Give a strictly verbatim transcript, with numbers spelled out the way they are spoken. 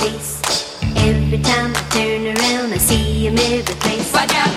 face. Every time I turn around, I see him every place. Watch out!